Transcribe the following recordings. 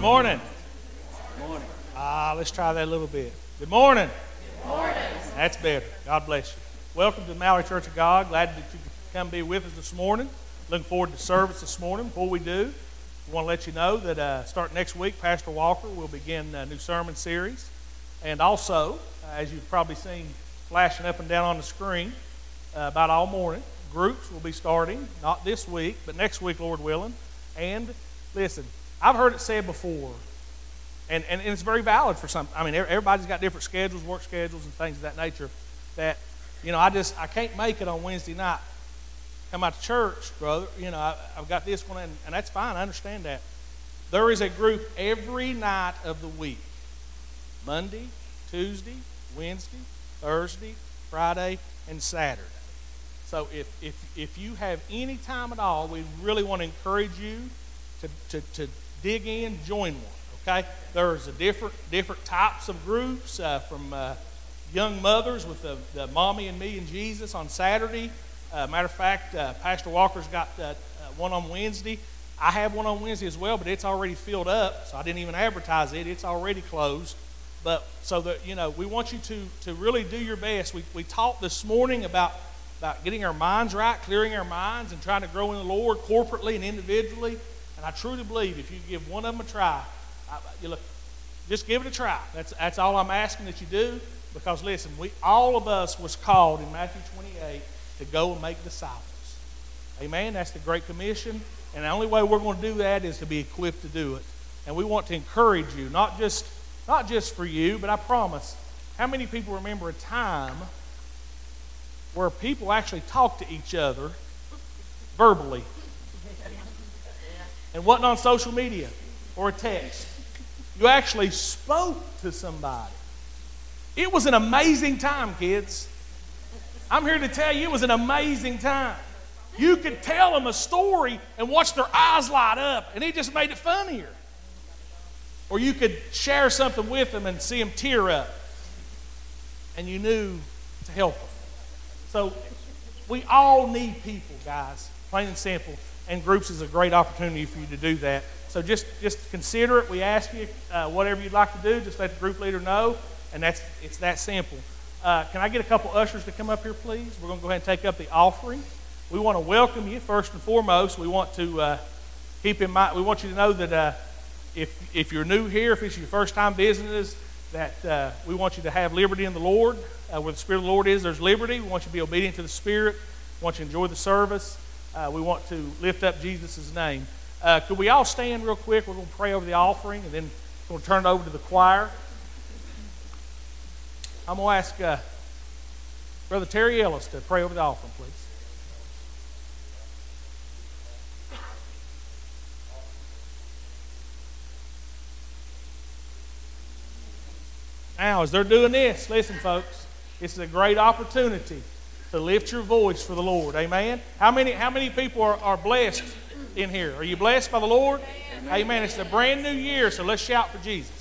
morning. Good morning. Let's try that a little bit. Good morning. Good morning. That's better. God bless you. Welcome to the Mallory Church of God. Glad that you could come be with us this morning. Looking forward to service this morning. Before we do, we want to let you know that starting next week, Pastor Walker will begin a new sermon series. And also, as you've probably seen flashing up and down on the screen about all morning, groups will be starting, not this week, but next week, Lord willing. And listen, I've heard it said before, and it's very valid for some. I mean, everybody's got different schedules, work schedules, and things of that nature. That, I can't make it on Wednesday night. Come out to church, brother. I've got this one, and that's fine. I understand that. There is a group every night of the week: Monday, Tuesday, Wednesday, Thursday, Friday, and Saturday. So if you have any time at all, we really want to encourage you to dig in, join one. Okay, there's a different types of groups from young mothers with the Mommy and Me and Jesus on Saturday. Matter of fact, Pastor Walker's got one on Wednesday. I have one on Wednesday as well, but it's already filled up, so I didn't even advertise it. It's already closed. But so that we want you to really do your best. We talked this morning about getting our minds right, clearing our minds, and trying to grow in the Lord corporately and individually. And I truly believe if you give one of them a try, just give it a try. That's all I'm asking that you do. Because listen, all of us was called in Matthew 28 to go and make disciples. Amen. That's the Great Commission, and the only way we're going to do that is to be equipped to do it. And we want to encourage you, not just for you, but I promise. How many people remember a time where people actually talked to each other verbally? And wasn't on social media or a text. You actually spoke to somebody. It was an amazing time, kids. I'm here to tell you it was an amazing time. You could tell them a story and watch their eyes light up, and it just made it funnier. Or you could share something with them and see them tear up, and you knew to help them. So we all need people, guys, plain and simple, and groups is a great opportunity for you to do that. So just consider it. We ask you whatever you'd like to do, just let the group leader know, and it's that simple. Can I get a couple ushers to come up here, please? We're going to go ahead and take up the offering. We want to welcome you first and foremost. We want to keep in mind. We want you to know that if you're new here, if it's your first time visiting us, that we want you to have liberty in the Lord. Where the Spirit of the Lord is, there's liberty. We want you to be obedient to the Spirit. We want you to enjoy the service. We want to lift up Jesus' name. Could we all stand real quick? We're going to pray over the offering, and then we're going to turn it over to the choir. I'm going to ask Brother Terry Ellis to pray over the offering, please. Now, as they're doing this, listen, folks, this is a great opportunity to lift your voice for the Lord. Amen? How many people are blessed in here? Are you blessed by the Lord? Amen. It's a brand new year, so let's shout for Jesus.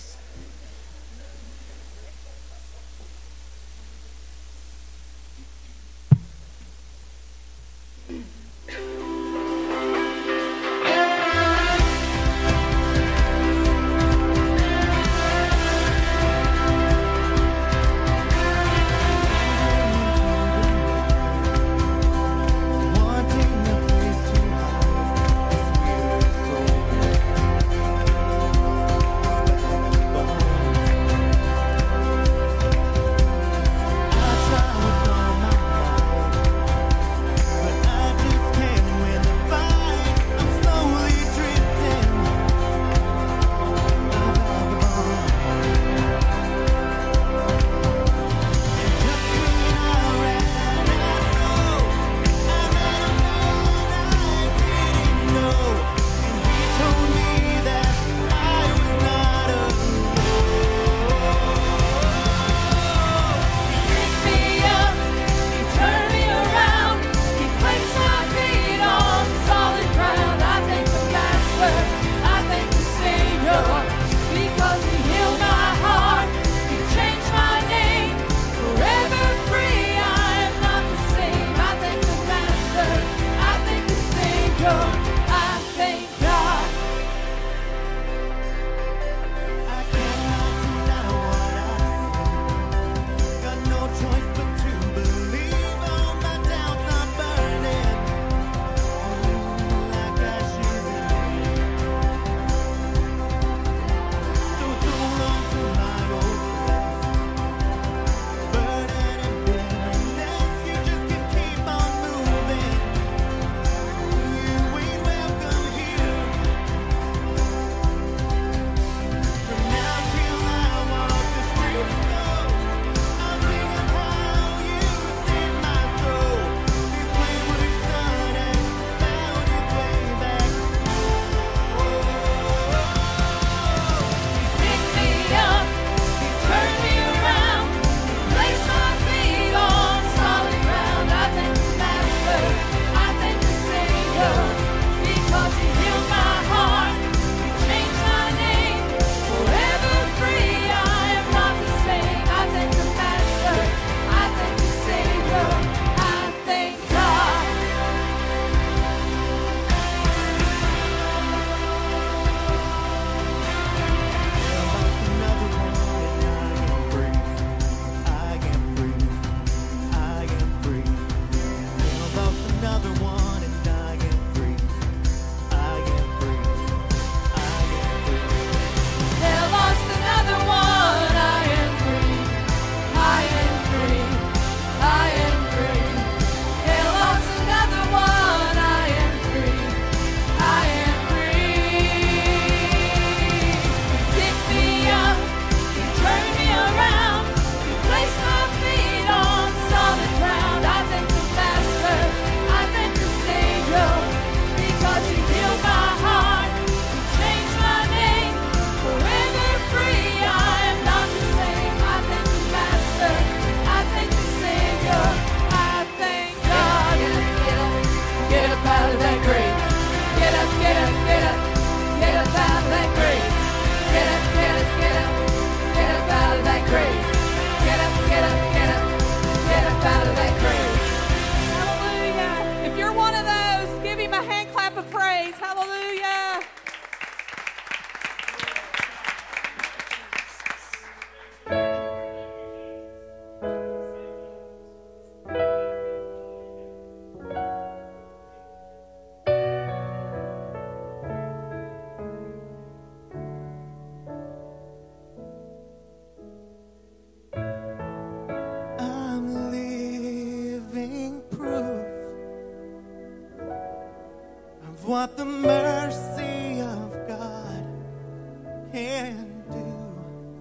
what the mercy of God can do.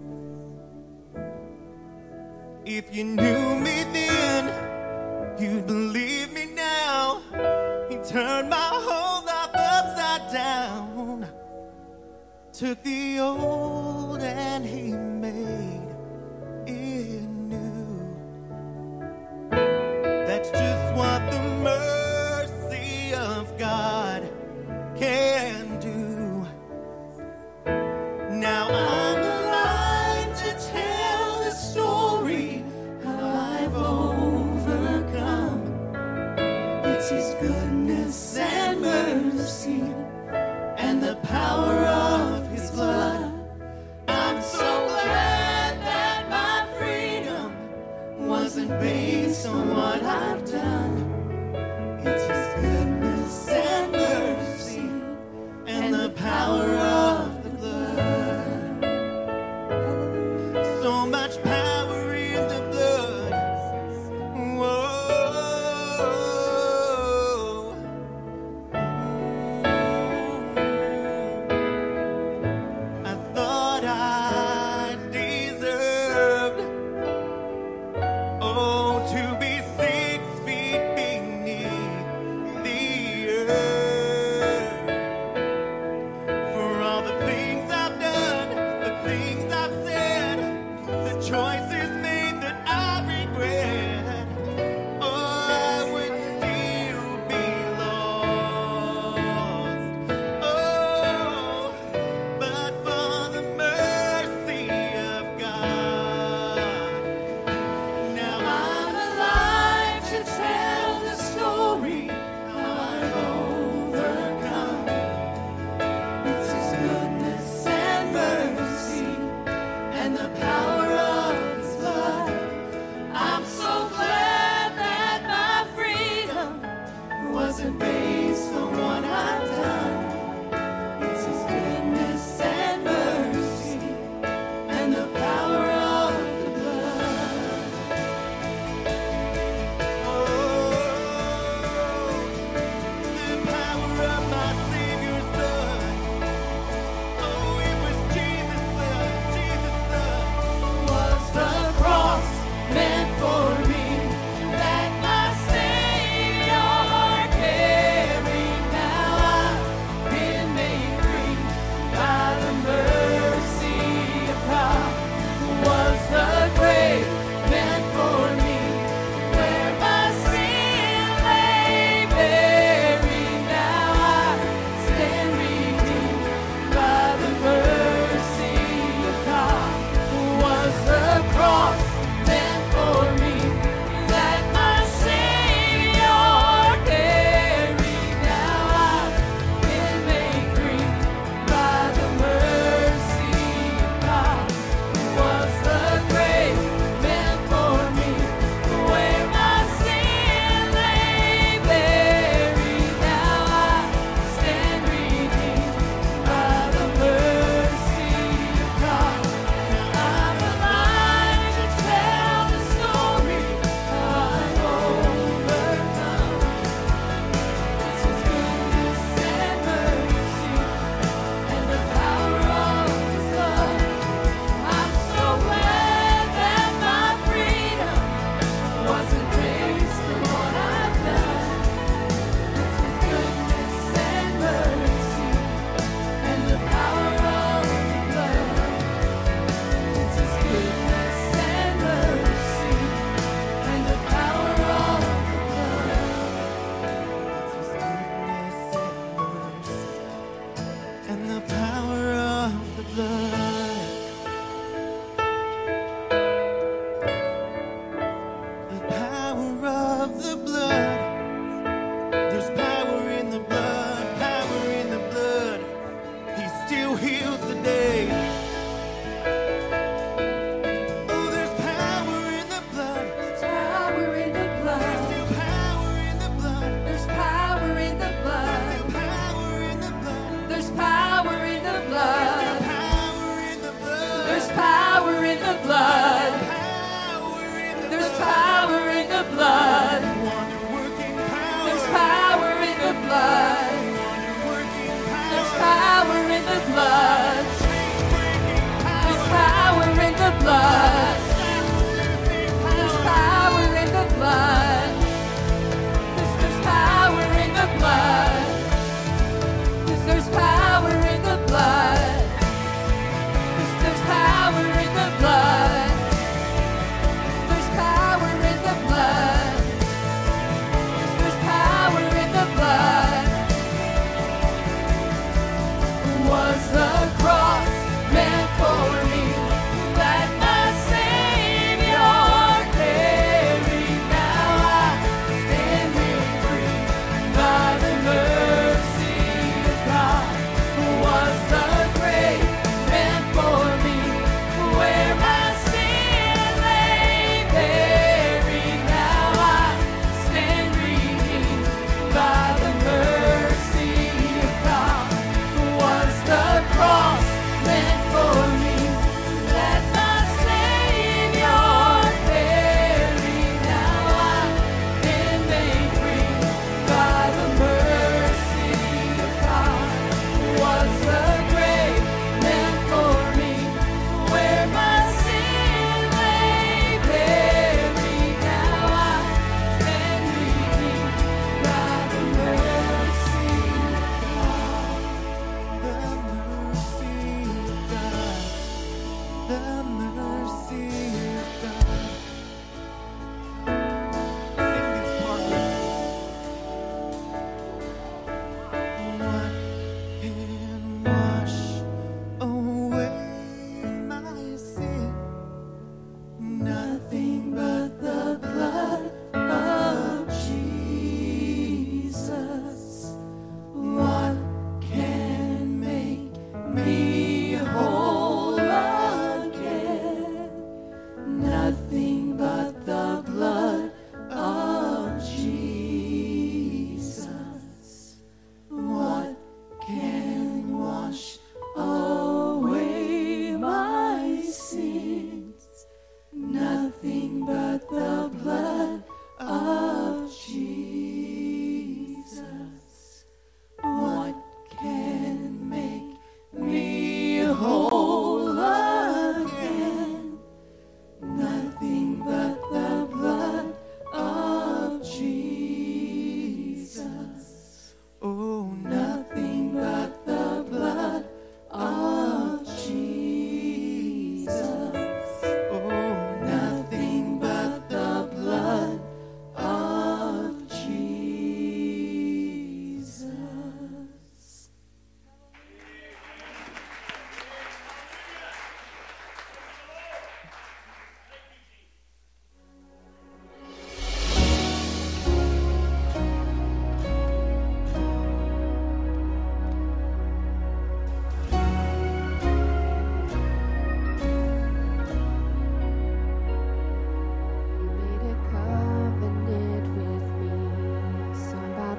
If you knew me then, you'd believe me now. He turned my whole life upside down, took the old and he made it new. That's just what the mercy of God can do. Now I'm alive to tell the story how I've overcome. It's His goodness and mercy and the power of His blood. I'm so glad that my freedom wasn't based on what I've done. It's His goodness and mercy and the power of the blood. So much power in the blood. Whoa. I thought I deserved, oh, to be 6 feet beneath the earth. For all the things I've done, the things I've said, the choices made that I regret, oh, I would still be lost. Oh, but for the mercy of God, now I'm alive to tell the story how I've overcome. It's His goodness and mercy and the power of His blood. I'm so glad that my freedom wasn't based on what I've done. It's His goodness and mercy and the power of the blood. Oh, the power of my Savior's blood. Oh, it was Jesus' blood, Jesus' blood. Was the cross meant for me that my Savior carried? Now I've been made free by the mercy of God. Was the grave meant for me where my sin lay buried? Now I stand redeemed by the mercy of God. Was the cross meant for me that my Savior carried? Now I've been made free by the mercy of God. Was the grave meant for me where my sin lay buried? Now I stand redeemed by the mercy of God. I'm alive to tell the story how I've overcome. It's His goodness and mercy and the power of His blood. I'm so glad that my freedom wasn't based on what I've done. It's His goodness and mercy and the power of the blood. It's His goodness and mercy and the power of the blood. It's His goodness and mercy and the power of the blood. The power of the blood. There's power in the blood, power in the blood. He still heals today. Oh, there's power in the blood. There's power in the blood. Still power in the blood. There's power in the blood. Still power in the blood. There's power in the blood. Power in the blood. There's power in the blood. Power in the There's blood. power in the blood. Wonder working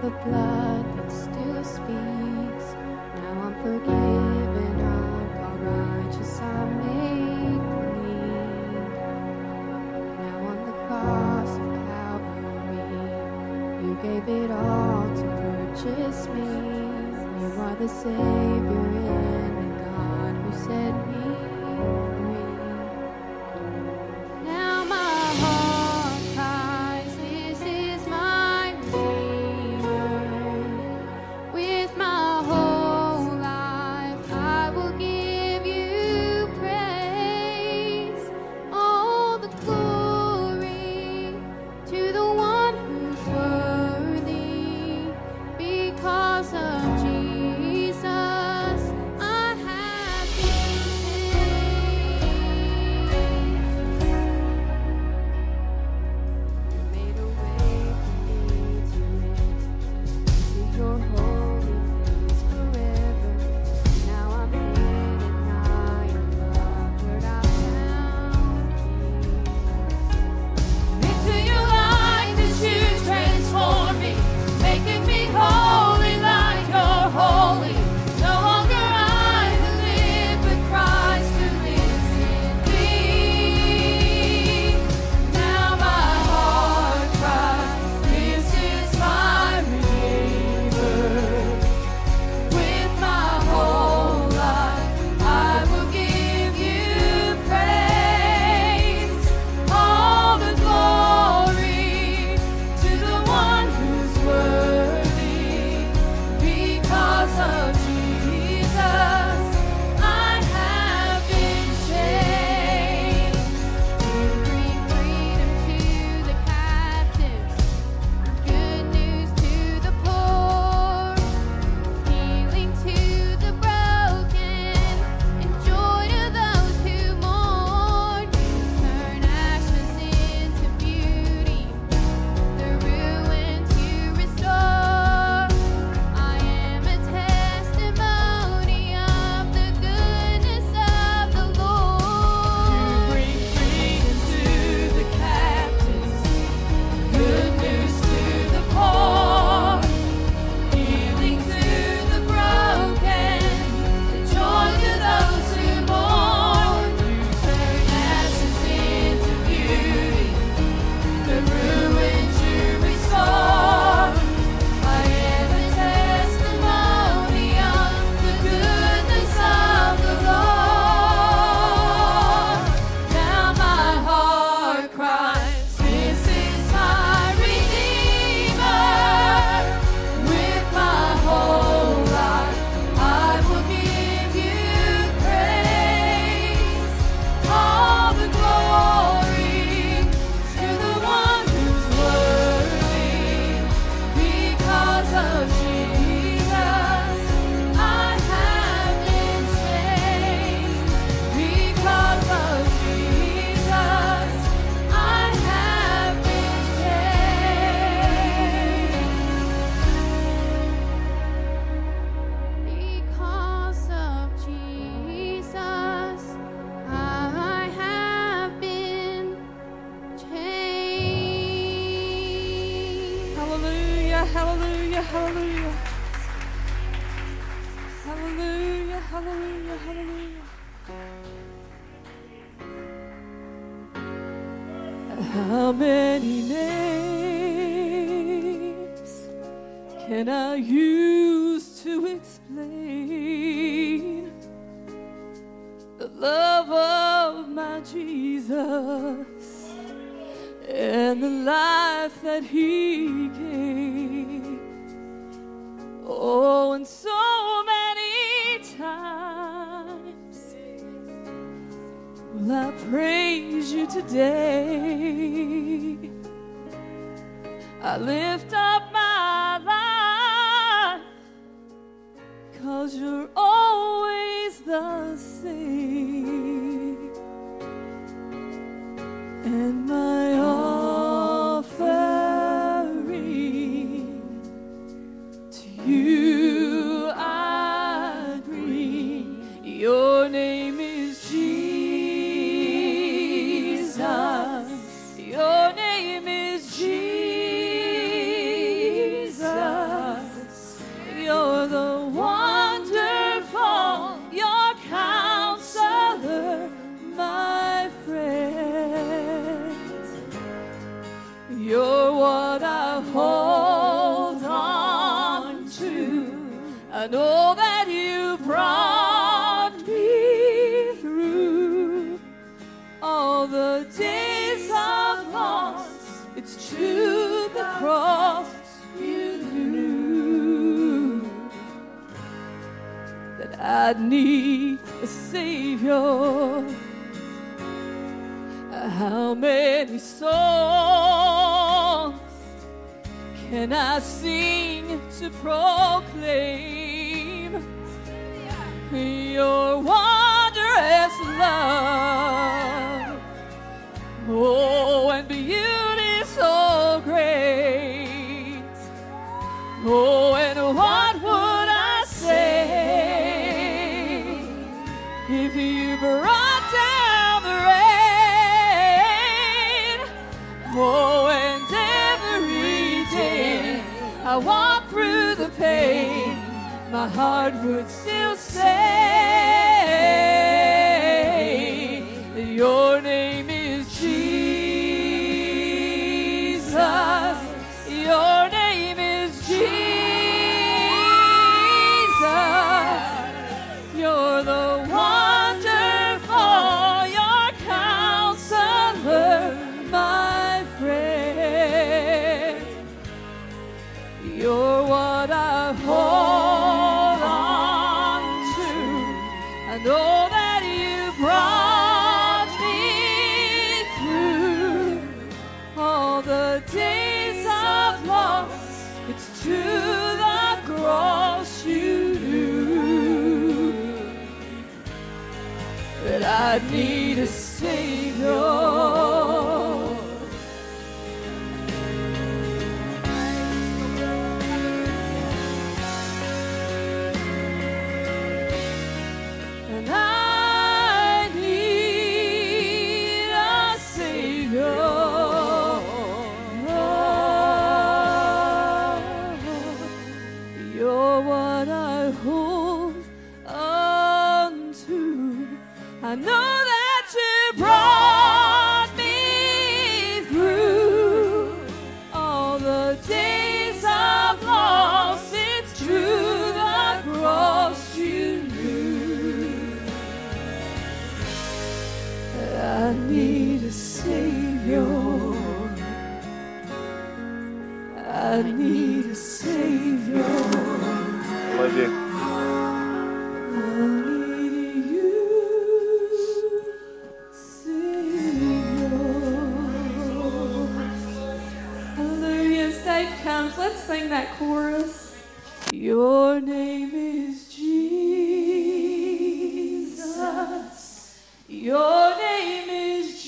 the blood that still speaks. Now I'm forgiven, I'm called righteous, I'm made clean. Now on the cross of Calvary, you gave it all to purchase me. You are the Savior and the God who set me free. Now my heart cries, this is my Redeemer. With my whole life I will give you praise. All the glory to the one who's worthy. Because of Jesus, I have been changed. You made a way for me to enter your holy place forever. Now I'm hid and I am covered. I found peace. Into your likeness you transform me, making me holy like you're holy. No longer I who live, but Christ who lives in me. Now my heart cries, this is my Redeemer. With my whole life I will give you praise. All the glory to the one who's worthy. Because of Jesus, I have been changed. You bring freedom to the captives, good news to the poor, healing to the broken, and joy to those who mourn. You turn ashes into beauty, the ruin to restore. I am a testimony of the goodness of the Lord. You bring freedom to the captives, good news to the poor, healing to the broken, and joy to those who mourn. You turn ashes into beauty, the ruin to restore. I am a testimony of the goodness of the Lord. Now my heart cries, this is my Redeemer. With my whole life I will give you praise. All the glory to the one who's worthy. Because of Jesus, I have been changed. Because of Jesus, I have been changed. Because of Jesus, I have been changed. Hallelujah, hallelujah, hallelujah. Hallelujah, hallelujah, hallelujah. How many names can I use to explain the love of my Jesus and the life that he gave? Oh, and so many times will I praise you today. I lift up my life, 'cause you're always the same. And my offering to you I bring. Your name is Jesus. Your name is Jesus. You're what I hold on to. I know that you brought me through all the days of loss. It's to the cross you knew that I'd need a Savior. How many songs can I sing to proclaim your wondrous love? Oh, and beauty so great. Oh, and what would I say if you brought down the rain? Oh, and every day I walk through the pain, my heart would still say that your name is Jesus. Your name is Jesus. You're the wonderful, your counselor, my friend. You're what I hold on to. I know that you brought me through all the days of loss. It's to the cross you knew that I need a Savior. And I need a Savior. You're what I hold on to. I know that you brought me through all the days of loss. It's to the cross you knew that I need a Savior. I need a Savior. Love you. I need you, Savior. Hallelujah. As Dave comes, let's sing that chorus. Your name is Jesus. Your name is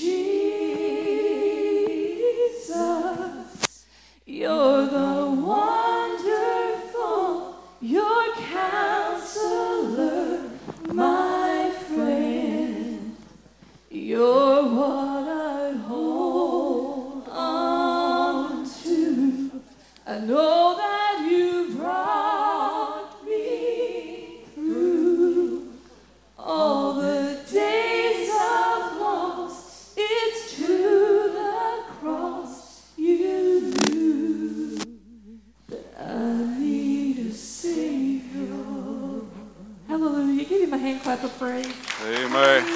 Jesus. You're the wonderful, your counselor, my friend. You're what I hold on to. I know that you brought me through all the days of loss. It's to the cross you knew that I need a Savior. Hallelujah. Give him a hand clap of praise. Amen.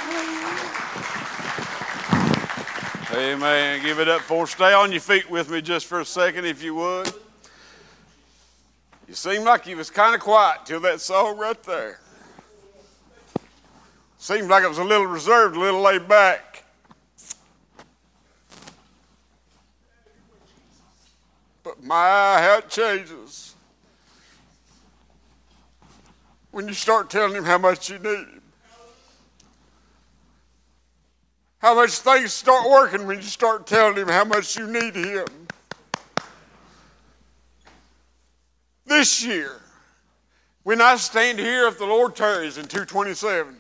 Amen. Give it up for. Stay on your feet with me just for a second, if you would. You seemed like you was kind of quiet till that song right there. Seemed like it was a little reserved, a little laid back. But my, how it changes when you start telling him how much you need him. How much things start working when you start telling him how much you need him. This year, when I stand here, if the Lord tarries in 227,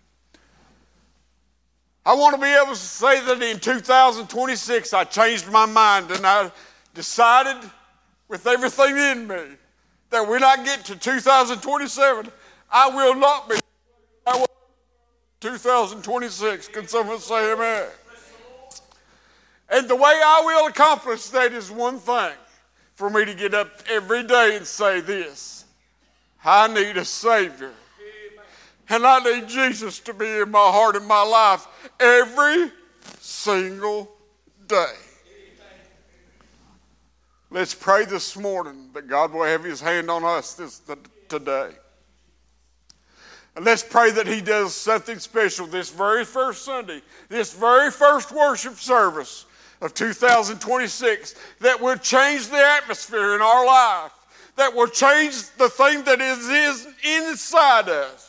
I want to be able to say that in 2026 I changed my mind and I decided with everything in me that when I get to 2027, I will not be. I will 2026. Can someone say amen? And the way I will accomplish that is one thing, for me to get up every day and say this: I need a Savior. And I need Jesus to be in my heart and my life every single day. Let's pray this morning that God will have his hand on us today. And let's pray that he does something special this very first Sunday, this very first worship service of 2026, that will change the atmosphere in our life, that will change the thing that is inside us,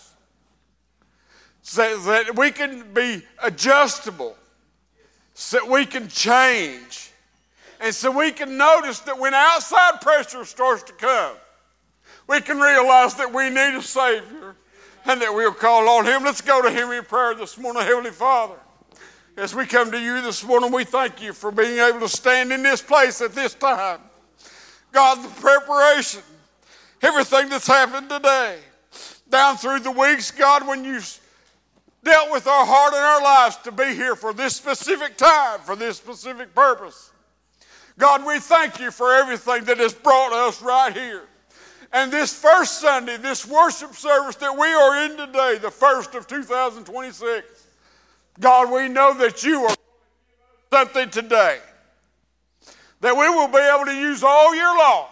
so that we can be adjustable, so that we can change, and so we can notice that when outside pressure starts to come, we can realize that we need a Savior and that we'll call on him. Let's go to him in prayer this morning. Heavenly Father, as we come to you this morning, we thank you for being able to stand in this place at this time. God, the preparation, everything that's happened today, down through the weeks, God, when you dealt with our heart and our lives to be here for this specific time, for this specific purpose. God, we thank you for everything that has brought us right here. And this first Sunday, this worship service that we are in today, the first of 2026, God, we know that you are something today that we will be able to use all year long,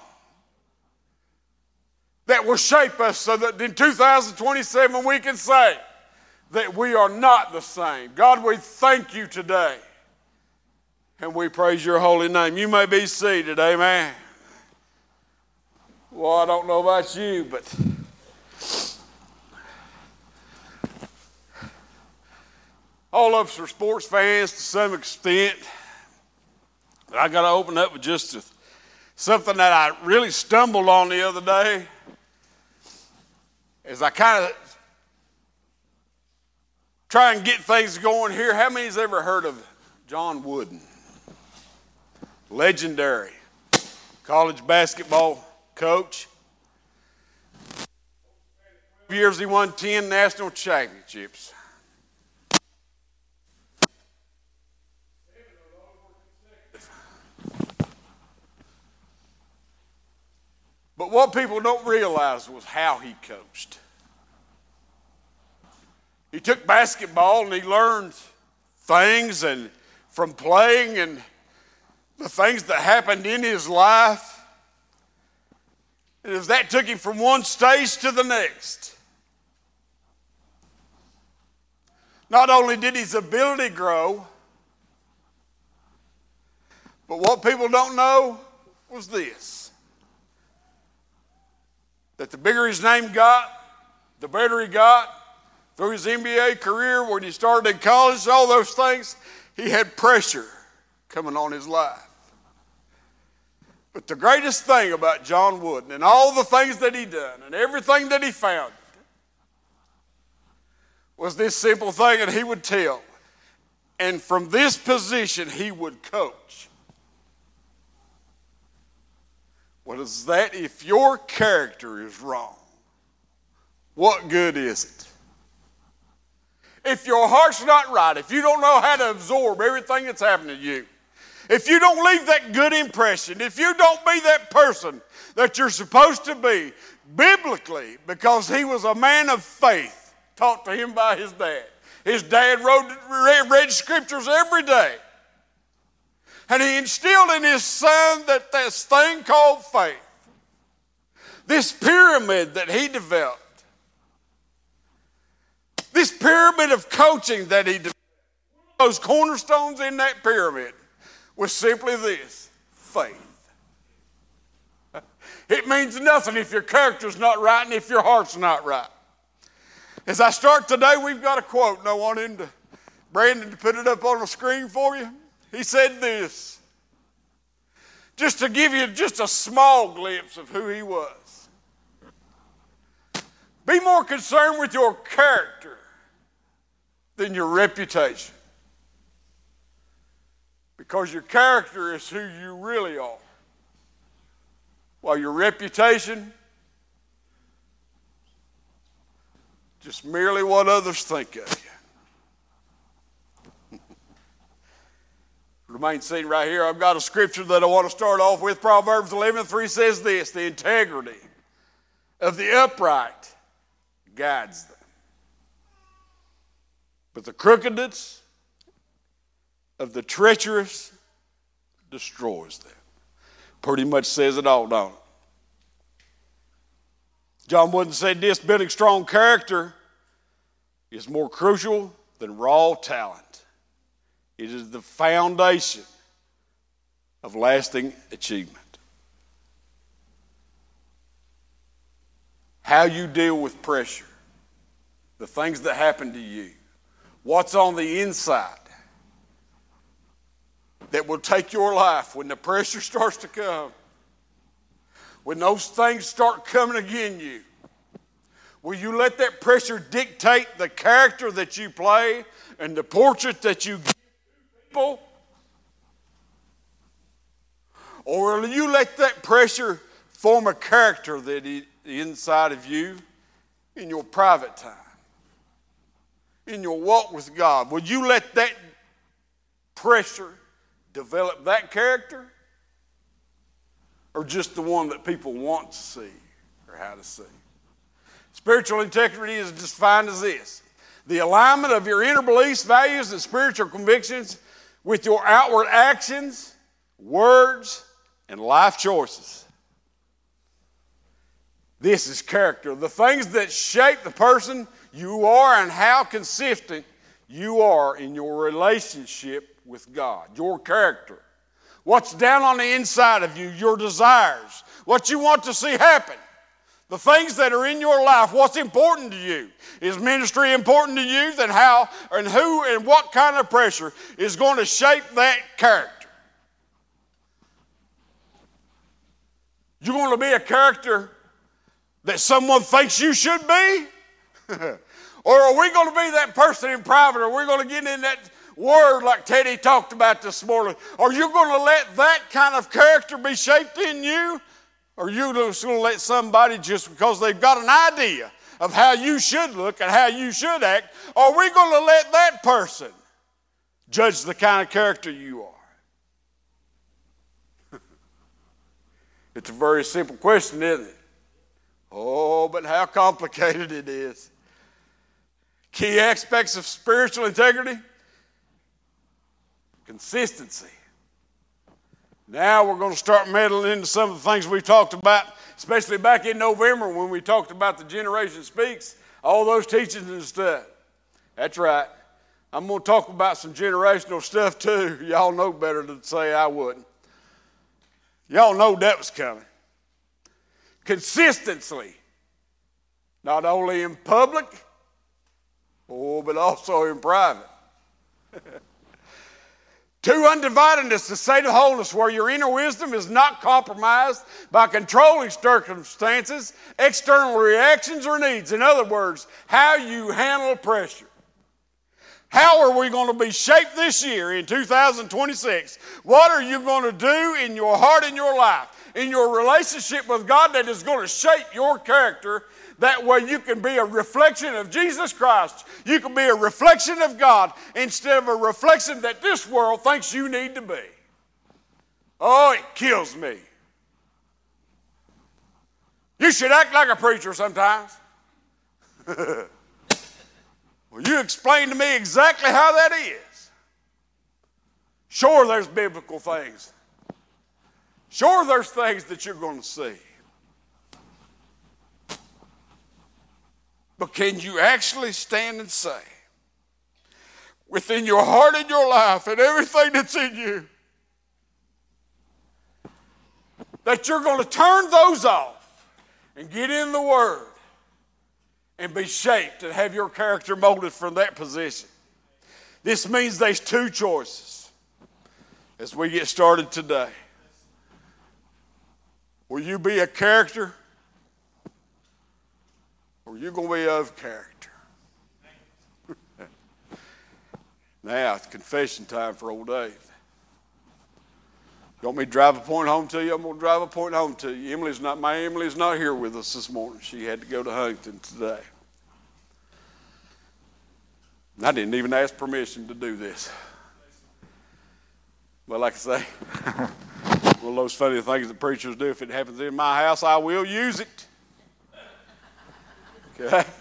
that will shape us so that in 2027 we can say that we are not the same. God, we thank you today, and we praise your holy name. You may be seated, amen. Well, I don't know about you, but all of us are sports fans to some extent. But I got to open up with just something that I really stumbled on the other day. As I kind of try and get things going here, how many's ever heard of John Wooden? Legendary college basketball coach. For years he won 10 national championships. But what people don't realize was how he coached. He took basketball and he learned things and from playing and the things that happened in his life. And as that took him from one stage to the next. Not only did his ability grow, but what people don't know was this: that the bigger his name got, the better he got. Through his NBA career, when he started in college, all those things, he had pressure coming on his life. But the greatest thing about John Wooden and all the things that he done and everything that he found was this simple thing that he would tell. And from this position, he would coach. What is that? If your character is wrong, what good is it? If your heart's not right, if you don't know how to absorb everything that's happening to you, if you don't leave that good impression, if you don't be that person that you're supposed to be biblically, because he was a man of faith taught to him by his dad. His dad read scriptures every day. And he instilled in his son that this thing called faith, this pyramid that he developed, this pyramid of coaching that he developed, those cornerstones in that pyramid was simply this: faith. It means nothing if your character's not right and if your heart's not right. As I start today, we've got a quote, and I want Brandon to put it up on the screen for you. He said this, just to give you just a small glimpse of who he was. Be more concerned with your character than your reputation. Because your character is who you really are. While your reputation, just merely what others think of you. Remain seated right here. I've got a scripture that I want to start off with. Proverbs 11:3 says this: the integrity of the upright guides them, but the crookedness of the treacherous destroys them. Pretty much says it all, don't it? John Wooden said this: building strong character is more crucial than raw talent. It is the foundation of lasting achievement. How you deal with pressure, the things that happen to you, what's on the inside that will take your life when the pressure starts to come, when those things start coming against you. Will you let that pressure dictate the character that you play and the portrait that you give people? Or will you let that pressure form a character that is inside of you in your private time, in your walk with God? Would you let that pressure develop that character, or just the one that people want to see or how to see? Spiritual integrity is defined as this: the alignment of your inner beliefs, values, and spiritual convictions with your outward actions, words, and life choices. This is character. The things that shape the person you are and how consistent you are in your relationship with God. Your character. What's down on the inside of you, your desires, what you want to see happen. The things that are in your life, what's important to you. Is ministry important to you? Then how and who and what kind of pressure is going to shape that character? You're going to be a character that someone thinks you should be? Or are we going to be that person in private? Or are we going to get in that word like Teddy talked about this morning? Are you going to let that kind of character be shaped in you? Or are you just going to let somebody, just because they've got an idea of how you should look and how you should act, are we going to let that person judge the kind of character you are? It's a very simple question, isn't it? Oh, but how complicated it is. Key aspects of spiritual integrity: consistency. Now we're going to start meddling into some of the things we've talked about, especially back in November when we talked about the Generation Speaks, all those teachings and stuff. That's right. I'm going to talk about some generational stuff too. Y'all know better than to say I wouldn't. Y'all know that was coming. Consistency, not only in public, but also in private. True undividedness, the state of wholeness where your inner wisdom is not compromised by controlling circumstances, external reactions, or needs. In other words, how you handle pressure. How are we going to be shaped this year in 2026? What are you going to do in your heart and your life, in your relationship with God, that is going to shape your character? That way you can be a reflection of Jesus Christ. You can be a reflection of God instead of a reflection that this world thinks you need to be. Oh, it kills me. You should act like a preacher sometimes. Well, you explain to me exactly how that is. Sure, there's biblical things. Sure, there's things that you're going to see. But can you actually stand and say, within your heart and your life and everything that's in you, that you're going to turn those off and get in the Word and be shaped and have your character molded from that position? This means there's two choices as we get started today. Will you be a character, or you're going to be of character? Now, it's confession time for old Dave. You want me to drive a point home to you? I'm going to drive a point home to you. My Emily's not here with us this morning. She had to go to Huntington today. And I didn't even ask permission to do this. But like I say, one of those funny things that preachers do. If it happens in my house, I will use it. Okay? As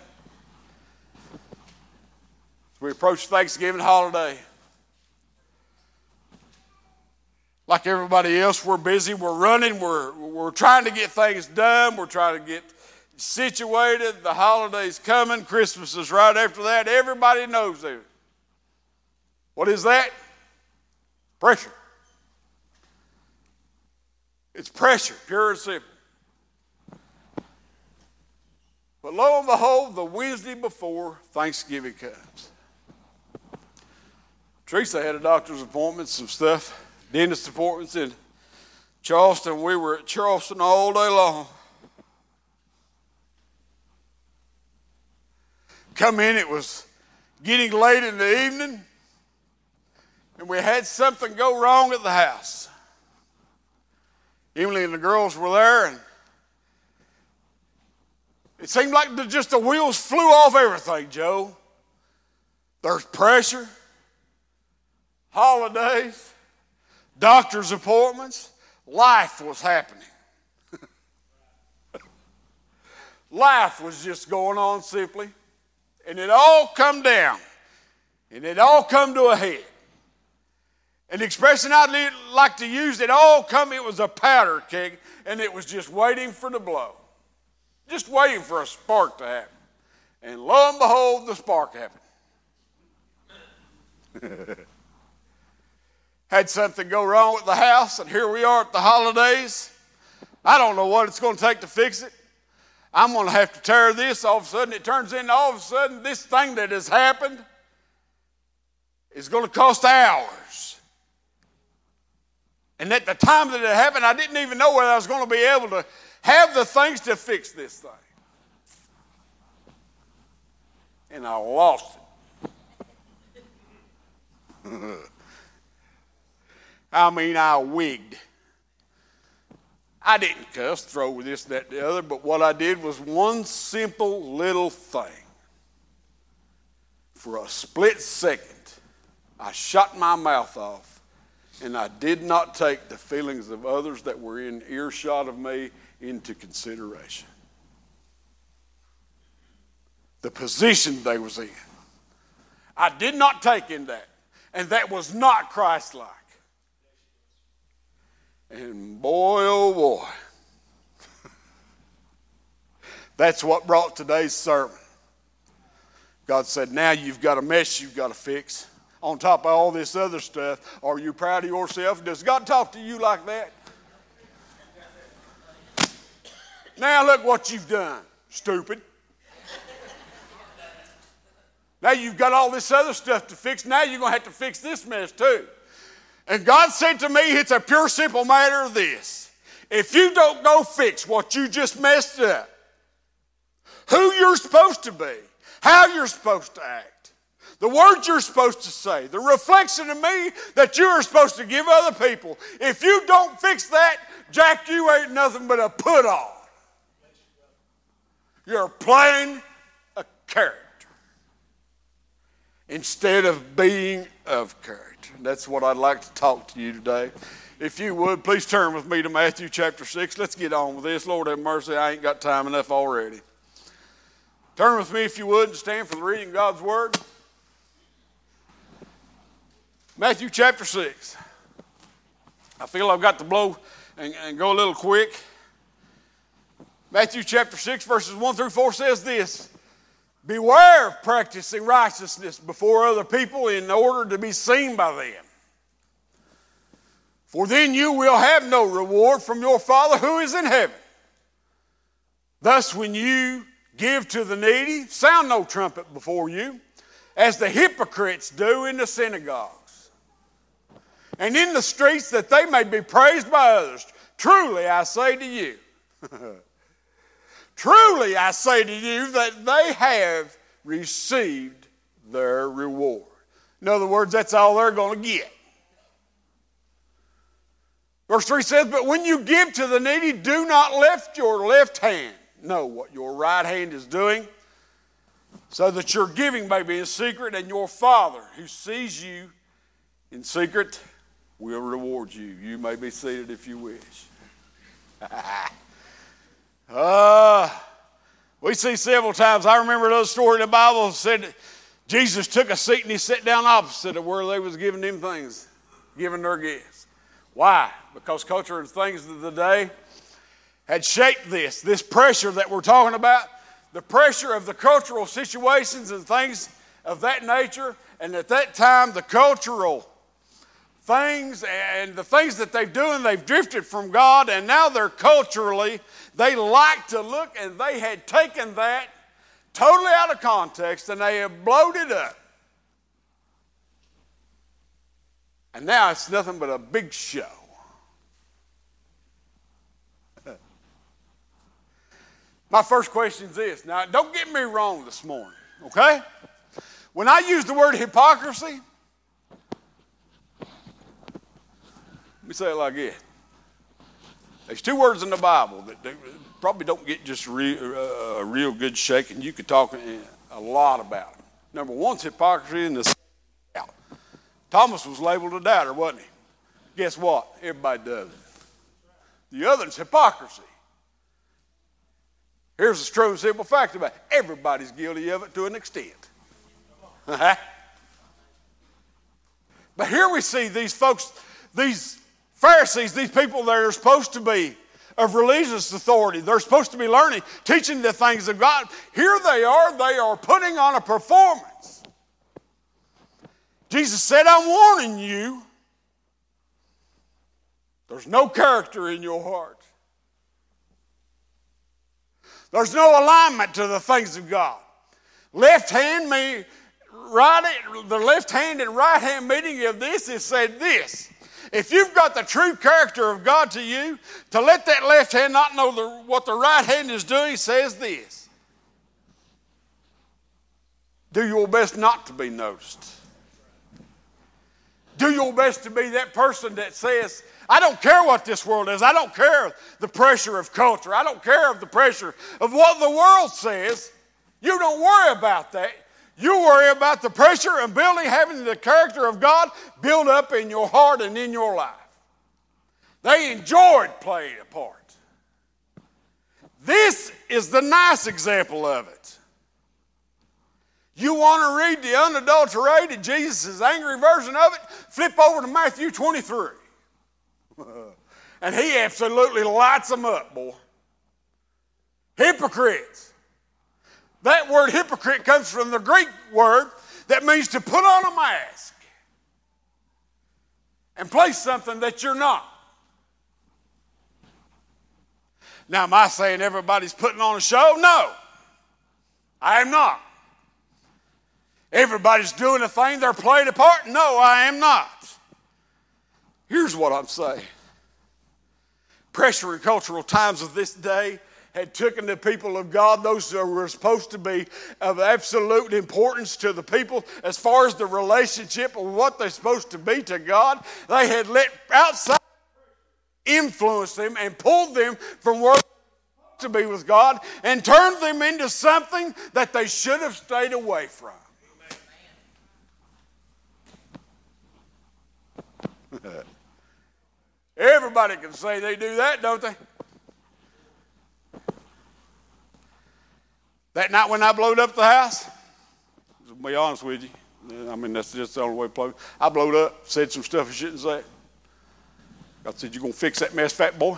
we approach Thanksgiving holiday, like everybody else, we're busy, we're running, we're trying to get things done, we're trying to get situated. The holiday's coming, Christmas is right after that. Everybody knows it. What is that? Pressure. It's pressure, pure and simple. But lo and behold, the Wednesday before Thanksgiving comes. Teresa had a doctor's appointment, some stuff, dentist appointments in Charleston. We were at Charleston all day long. Come in, it was getting late in the evening, and we had something go wrong at the house. Emily and the girls were there, and it seemed like just the wheels flew off everything, Joe. There's pressure, holidays, doctor's appointments. Life was happening. Life was just going on simply. And it all come down. And it all come to a head. And the expression I'd like to use, it was a powder keg, and it was just waiting for the blow. Just waiting for a spark to happen. And lo and behold, the spark happened. Had something go wrong with the house, and here we are at the holidays. I don't know what it's going to take to fix it. I'm going to have to tear this. All of a sudden, it turns into all of a sudden this thing that has happened is going to cost hours. And at the time that it happened, I didn't even know whether I was going to be able to have the things to fix this thing. And I lost it. I mean, I wigged. I didn't cuss, throw this, that, the other, but what I did was one simple little thing. For a split second, I shut my mouth off, and I did not take the feelings of others that were in earshot of me into consideration. The position they was in, I did not take in that, and that was not Christ-like. And boy, oh boy, that's what brought today's sermon. God said, now you've got a mess you've got to fix. On top of all this other stuff, are you proud of yourself? Does God talk to you like that? Now look what you've done, stupid. Now you've got all this other stuff to fix. Now you're going to have to fix this mess too. And God said to me, it's a pure, simple matter of this. If you don't go fix what you just messed up, who you're supposed to be, how you're supposed to act, the words you're supposed to say, the reflection of me that you are supposed to give other people, if you don't fix that, Jack, you ain't nothing but a put on. You're playing a character instead of being of character. That's what I'd like to talk to you today. If you would, please turn with me to Matthew chapter 6. Let's get on with this. Lord have mercy, I ain't got time enough already. Turn with me, if you would, and stand for the reading of God's Word. Matthew chapter 6. I feel I've got to blow and go a little quick. Matthew chapter 6, verses 1 through 4 says this. Beware of practicing righteousness before other people in order to be seen by them. For then you will have no reward from your Father who is in heaven. Thus when you give to the needy, sound no trumpet before you, as the hypocrites do in the synagogues, and in the streets, that they may be praised by others. Truly I say to you, truly I say to you that they have received their reward. In other words, that's all they're going to get. Verse 3 says, but when you give to the needy, do not lift your left hand. Know what your right hand is doing, so that your giving may be in secret, and your Father who sees you in secret will reward you. You may be seated if you wish. We see several times. I remember another story in the Bible that said that Jesus took a seat and he sat down opposite of where they was giving them things, giving their gifts. Why? Because culture and things of the day had shaped this pressure that we're talking about, the pressure of the cultural situations and things of that nature. And at that time, the cultural things and the things that they've done, they've drifted from God, and now they're culturally, they like to look, and they had taken that totally out of context and they have blown it up. And now it's nothing but a big show. My first question is this. Now, don't get me wrong this morning, okay? When I use the word hypocrisy, let me say it like this. There's two words in the Bible that probably don't get just a real good shake, and you could talk a lot about them. Number one's hypocrisy, and the second is doubt. Thomas was labeled a doubter, wasn't he? Guess what? Everybody does it. The other is hypocrisy. Here's the true and simple fact about it. Everybody's guilty of it to an extent. But here we see these folks, these Pharisees, these people that are supposed to be of religious authority. They're supposed to be learning, teaching the things of God. Here they are putting on a performance. Jesus said, I'm warning you. There's no character in your heart. There's no alignment to the things of God. The left hand and right hand meaning of this is said this. If you've got the true character of God to you, to let that left hand not know what the right hand is doing says this. Do your best not to be noticed. Do your best to be that person that says, I don't care what this world is. I don't care the pressure of culture. I don't care of the pressure of what the world says. You don't worry about that. You worry about the pressure of having the character of God build up in your heart and in your life. They enjoyed playing a part. This is the nice example of it. You want to read the unadulterated, Jesus' angry version of it? Flip over to Matthew 23. And he absolutely lights them up, boy. Hypocrites. That word hypocrite comes from the Greek word that means to put on a mask and play something that you're not. Now, am I saying everybody's putting on a show? No, I am not. Everybody's doing a thing, they're playing a part? No, I am not. Here's what I'm saying. Pressure and cultural times of this day had taken the people of God, those who were supposed to be of absolute importance to the people as far as the relationship of what they're supposed to be to God. They had let outside influence them and pulled them from where they were supposed to be with God and turned them into something that they should have stayed away from. Everybody can say they do that, don't they? That night when I blowed up the house, to be honest with you, I mean, that's just the only way to blow. I blowed up, said some stuff I shouldn't say. God said, you going to fix that mess, fat boy?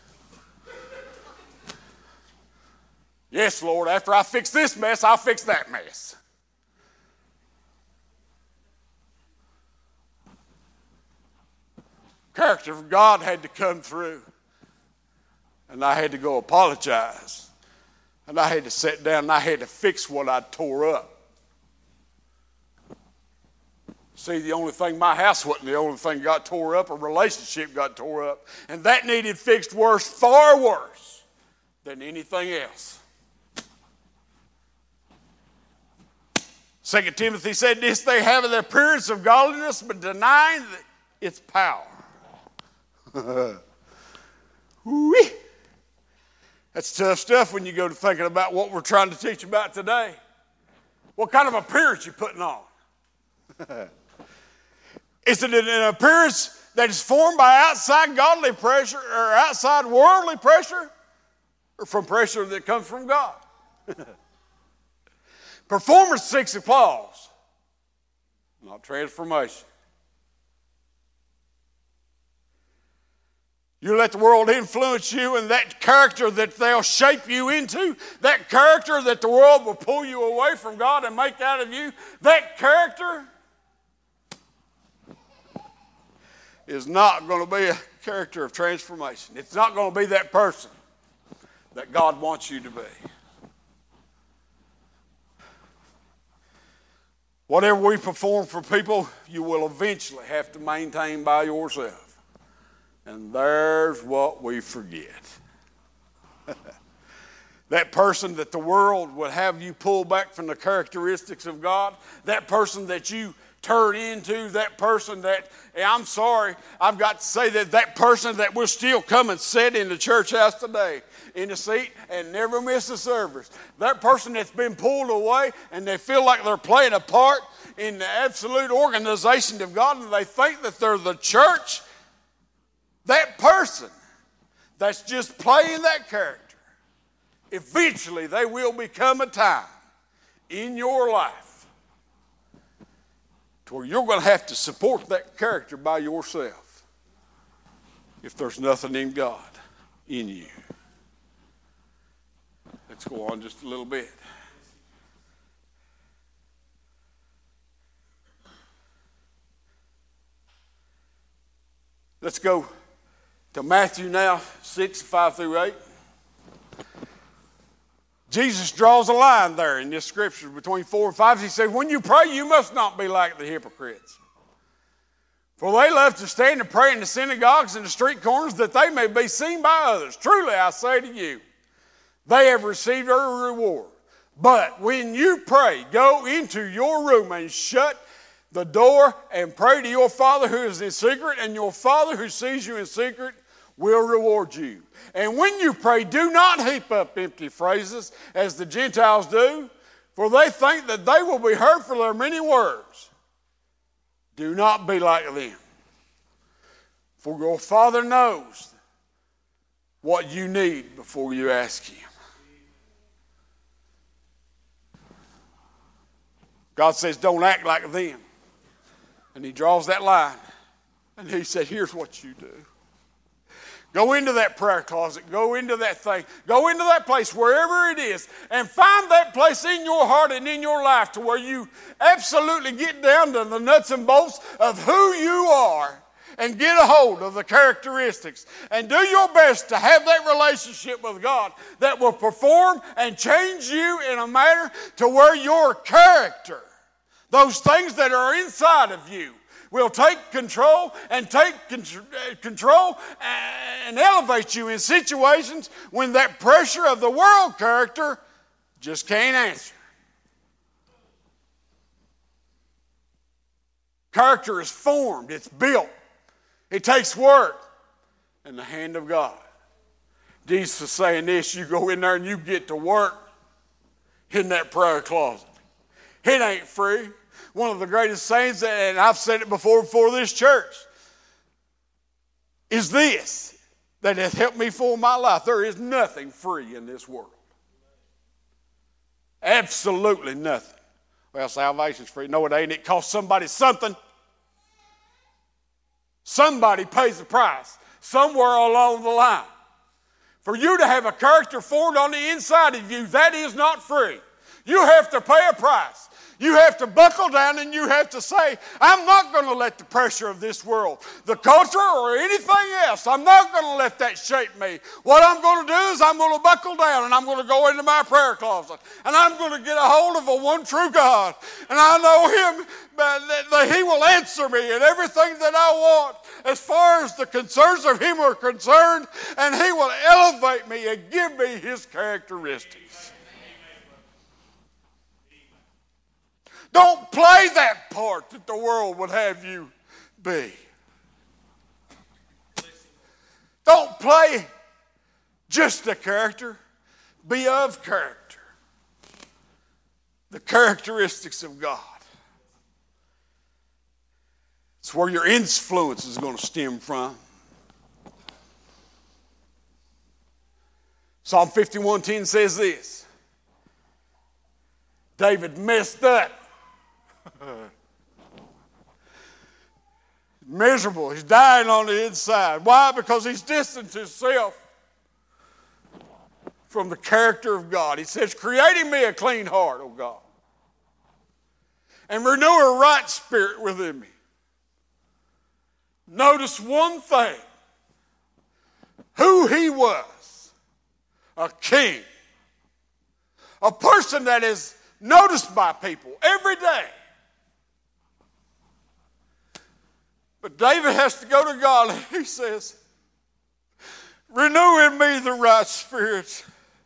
Yes, Lord, after I fix this mess, I'll fix that mess. Character of God had to come through. And I had to go apologize. And I had to sit down and I had to fix what I tore up. See, the only thing, my house wasn't the only thing got tore up. A relationship got tore up. And that needed fixed worse, far worse than anything else. 2 Timothy said this, they have the appearance of godliness, but denying its power. That's tough stuff when you go to thinking about what we're trying to teach about today. What kind of appearance you putting on? Is it an appearance that is formed by outside godly pressure or outside worldly pressure or from pressure that comes from God. Performance seeks applause, not transformation. You let the world influence you, and that character that they'll shape you into, that character that the world will pull you away from God and make out of you, that character is not going to be a character of transformation. It's not going to be that person that God wants you to be. Whatever we perform for people, you will eventually have to maintain by yourself. And there's what we forget. That person that the world would have you pull back from the characteristics of God, that person that you turn into, that person that, I'm sorry, I've got to say that person that will still come and sit in the church house today in the seat and never miss a service. That person that's been pulled away and they feel like they're playing a part in the absolute organization of God and they think that they're the church. That person that's just playing that character, eventually there will become a time in your life to where you're going to have to support that character by yourself if there's nothing in God in you. Let's go on just a little bit. Let's go to Matthew now, 6, 5 through 8. Jesus draws a line there in this scripture between 4 and 5. He said, when you pray, you must not be like the hypocrites. For they love to stand and pray in the synagogues and the street corners that they may be seen by others. Truly, I say to you, they have received their reward. But when you pray, go into your room and shut the door and pray to your Father who is in secret, and your Father who sees you in secret will reward you. And when you pray, do not heap up empty phrases as the Gentiles do, for they think that they will be heard for their many words. Do not be like them, for your Father knows what you need before you ask Him. God says, don't act like them. And He draws that line. And He said, here's what you do. Go into that prayer closet. Go into that thing. Go into that place, wherever it is, and find that place in your heart and in your life to where you absolutely get down to the nuts and bolts of who you are and get a hold of the characteristics and do your best to have that relationship with God that will perform and change you in a manner to where your character, those things that are inside of you, will take control and elevate you in situations when that pressure of the world character just can't answer. Character is formed, it's built. It takes work and the hand of God. Jesus is saying this, you go in there and you get to work in that prayer closet. It ain't free. One of the greatest sayings, and I've said it before this church, is this, that has helped me for my life. There is nothing free in this world. Absolutely nothing. Well, salvation's free. No, it ain't. It costs somebody something. Somebody pays the price somewhere along the line. For you to have a character formed on the inside of you, that is not free. You have to pay a price. You have to buckle down and you have to say, I'm not going to let the pressure of this world, the culture or anything else, I'm not going to let that shape me. What I'm going to do is I'm going to buckle down and I'm going to go into my prayer closet and I'm going to get a hold of a one true God. And I know Him, that He will answer me in everything that I want as far as the concerns of Him are concerned, and He will elevate me and give me His characteristics. Don't play that part that the world would have you be. Don't play just a character. Be of character. The characteristics of God. That's It's where your influence is going to stem from. Psalm 51:10 says this. David messed up. Miserable. He's dying on the inside. Why? Because he's distanced himself from the character of God. He says, create in me a clean heart, O God, and renew a right spirit within me. Notice one thing. Who he was. A king. A person that is noticed by people every day. But David has to go to God and he says, renew in me the right spirit.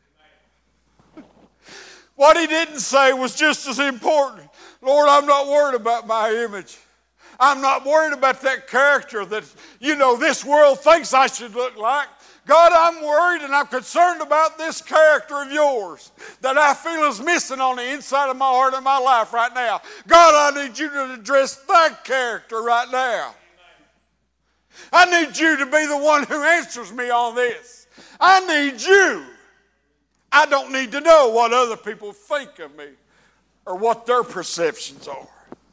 What he didn't say was just as important. Lord, I'm not worried about my image. I'm not worried about that character that, this world thinks I should look like. God, I'm worried and I'm concerned about this character of yours that I feel is missing on the inside of my heart and my life right now. God, I need you to address that character right now. I need you to be the one who answers me on this. I need you. I don't need to know what other people think of me or what their perceptions are.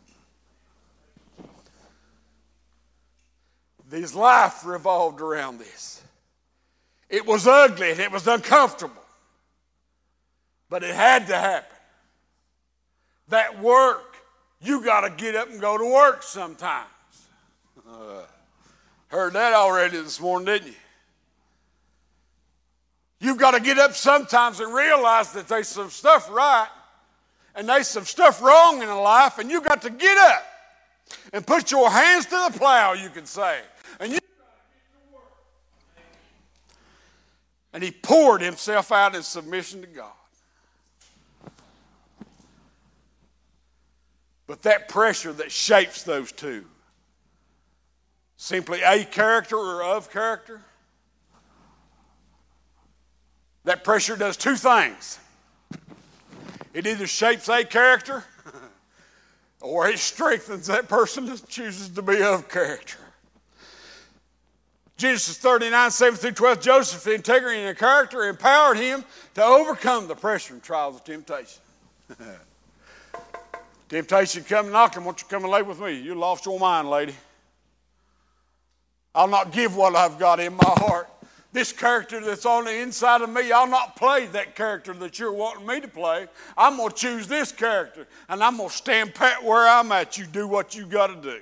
His life revolved around this. It was ugly and it was uncomfortable. But it had to happen. That work, you got to get up and go to work sometimes. Heard that already this morning, didn't you? You've got to get up sometimes and realize that there's some stuff right and there's some stuff wrong in life, and you've got to get up and put your hands to the plow, you can say. And he poured himself out in submission to God. But that pressure that shapes those two, simply a character or of character, that pressure does two things. It either shapes a character or it strengthens that person that chooses to be of character. Genesis 39:7-12, Joseph's integrity and character empowered him to overcome the pressure and trials of temptation. Temptation come knocking, won't you come and lay with me? You lost your mind, lady. I'll not give what I've got in my heart. This character that's on the inside of me, I'll not play that character that you're wanting me to play. I'm going to choose this character, and I'm going to stand pat where I'm at. You do what you got to do.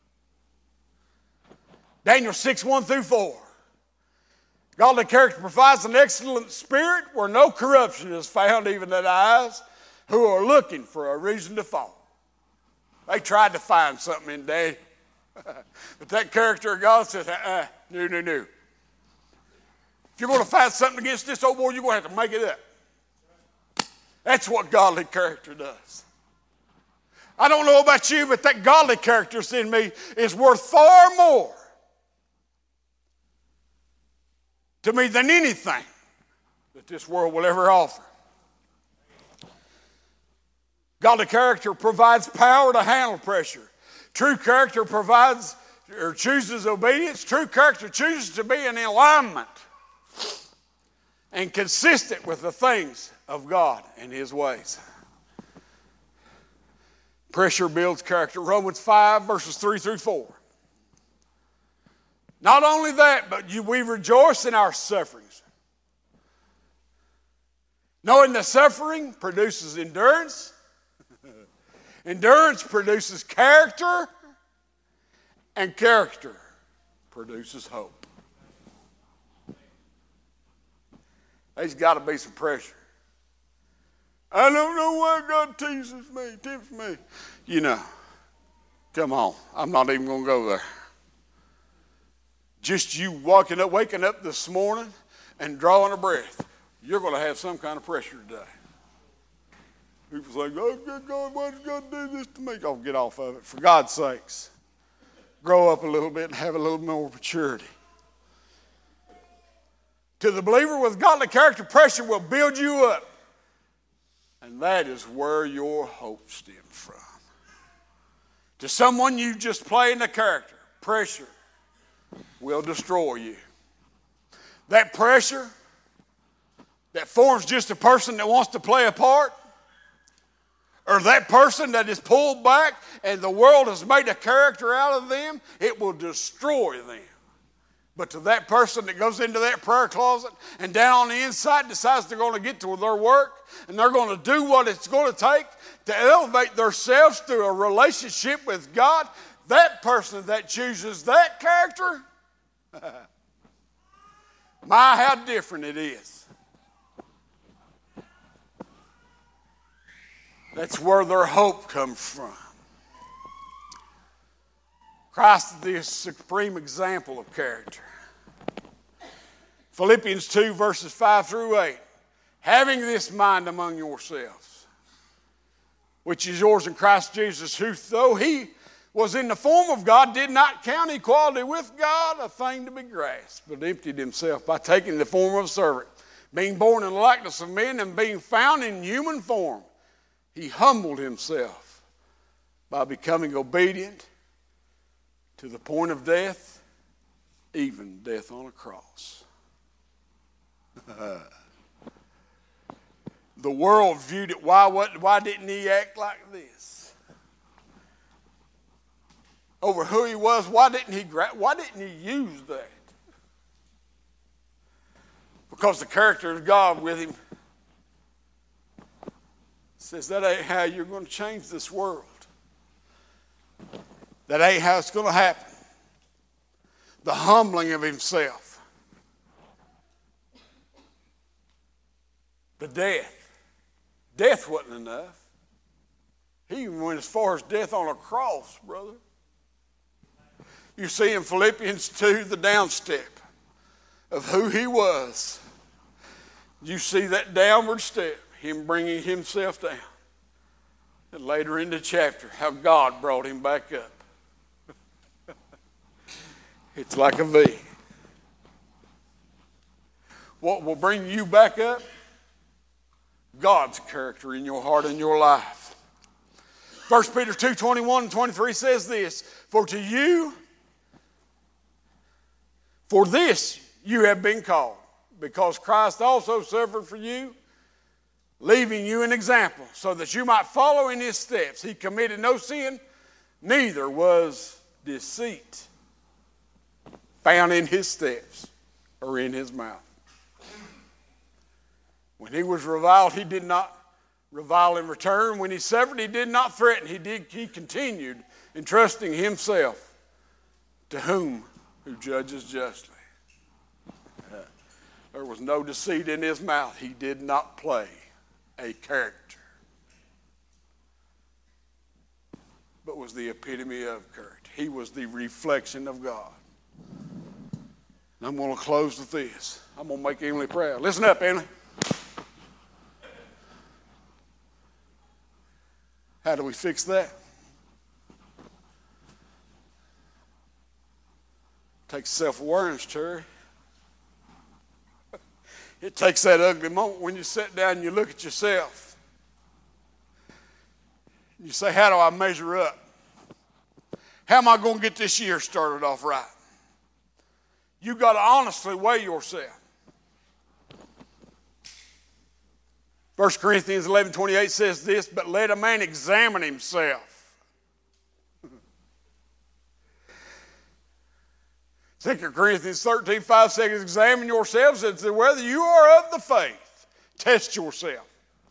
Daniel 6:1-4. Godly character provides an excellent spirit where no corruption is found, even in eyes who are looking for a reason to fall. They tried to find something in Daniel. But that character of God says, no. If you're going to find something against this old boy, you're going to have to make it up. That's what godly character does. I don't know about you, but that godly character in me is worth far more to me than anything that this world will ever offer. Godly character provides power to handle pressure. True character provides or chooses obedience. True character chooses to be in alignment and consistent with the things of God and His ways. Pressure builds character. Romans 5:3-4. Not only that, but we rejoice in our sufferings, knowing that suffering produces endurance. Endurance produces character, and character produces hope. There's got to be some pressure. I don't know why God teases me, tempts me. Come on, I'm not even going to go there. Just you waking up this morning and drawing a breath, you're going to have some kind of pressure today. People say, oh, God, why did God do this to me? Oh, get off of it. For God's sakes, grow up a little bit and have a little more maturity. To the believer with godly character, pressure will build you up. And that is where your hope stems from. To someone you just playing the character, pressure will destroy you. That pressure that forms just a person that wants to play a part, or that person that is pulled back and the world has made a character out of them, it will destroy them. But to that person that goes into that prayer closet and down on the inside decides they're going to get to their work and they're going to do what it's going to take to elevate themselves through a relationship with God, that person that chooses that character, my, how different it is. That's where their hope comes from. Christ is the supreme example of character. Philippians 2, verses 5 through 8. Having this mind among yourselves, which is yours in Christ Jesus, who, though he was in the form of God, did not count equality with God a thing to be grasped, but emptied himself by taking the form of a servant, being born in the likeness of men, and being found in human form. He humbled himself by becoming obedient to the point of death, even death on a cross. The world viewed it, why didn't he act like this? Over who he was, why didn't he use that? Because the character of God with him says that ain't how you're going to change this world. That ain't how it's going to happen. The humbling of himself. The death. Death wasn't enough. He even went as far as death on a cross, brother. You see in Philippians 2 the downstep of who he was. You see that downward step, him bringing himself down. And later in the chapter, how God brought him back up. It's like a V. What will bring you back up? God's character in your heart and your life. 1 Peter 2:21 and 23 says this, for this you have been called, because Christ also suffered for you, leaving you an example, so that you might follow in his steps. He committed no sin, neither was deceit found in his steps or in his mouth. When he was reviled, he did not revile in return. When he suffered, he did not threaten. He continued entrusting himself to who judges justly. There was no deceit in his mouth. He did not play a character, but was the epitome of character. He was the reflection of God. And I'm going to close with this. I'm going to make Emily proud. Listen up, Emily. How do we fix that? Takes self-awareness, Terry. It takes that ugly moment when you sit down and you look at yourself. You say, how do I measure up? How am I going to get this year started off right? You've got to honestly weigh yourself. 1 Corinthians 11:28 says this, but let a man examine himself. 2 Corinthians 13:5 says, examine yourselves as to whether you are of the faith. Test yourself.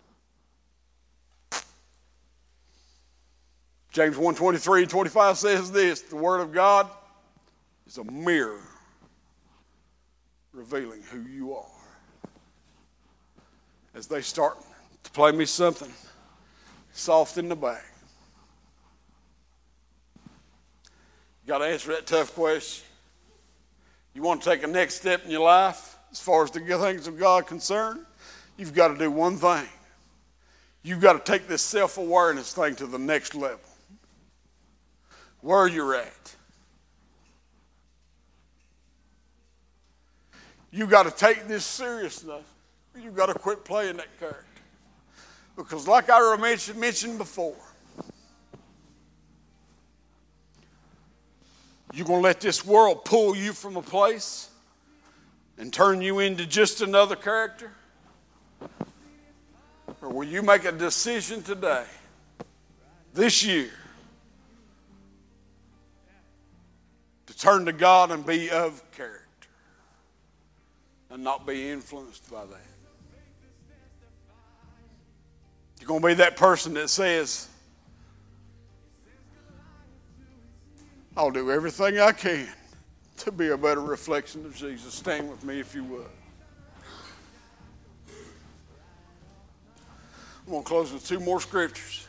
James 1:23-25 says this, the Word of God is a mirror revealing who you are. As they start to play me something soft in the back, you got to answer that tough question. You want to take a next step in your life as far as the things of God concerned? You've got to do one thing. You've got to take this self-awareness thing to the next level. Where you're at. You've got to take this seriously. You've got to quit playing that character. Because like I mentioned before, You going to let this world pull you from a place and turn you into just another character? Or will you make a decision today, this year, to turn to God and be of character and not be influenced by that? You're going to be that person that says, I'll do everything I can to be a better reflection of Jesus. Stand with me if you would. I'm going to close with two more scriptures.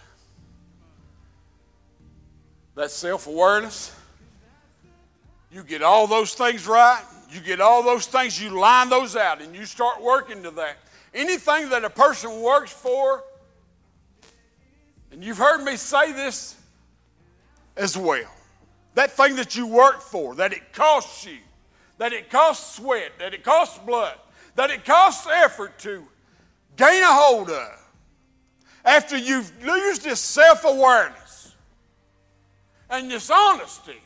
That's self-awareness. You get all those things right. You get all those things, you line those out, and you start working to that. Anything that a person works for, and you've heard me say this as well, that thing that you work for, that it costs you, that it costs sweat, that it costs blood, that it costs effort to gain a hold of, after you've used this self-awareness and this honesty,